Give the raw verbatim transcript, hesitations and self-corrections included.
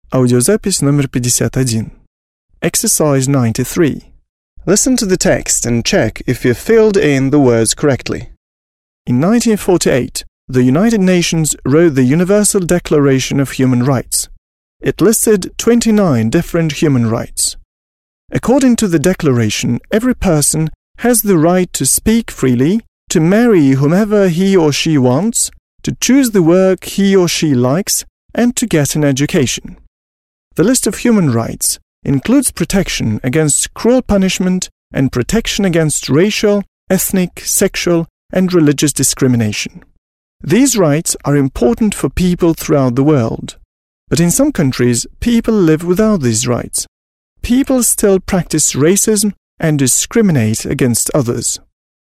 Аудиозапись номер пятьдесят один. Exercise ninety-three. Listen to the text and check if you filled in the words correctly. In nineteen forty-eight, the United Nations wrote the Universal Declaration of Human Rights. It listed twenty-nine different human rights. According to the declaration, every person has the right to speak freely, to marry whomever he or she wants, to choose the work he or she likes, and to get an education. The list of human rights includes protection against cruel punishment and protection against racial, ethnic, sexual, and religious discrimination. These rights are important for people throughout the world. But in some countries, people live without these rights. People still practice racism and discriminate against others.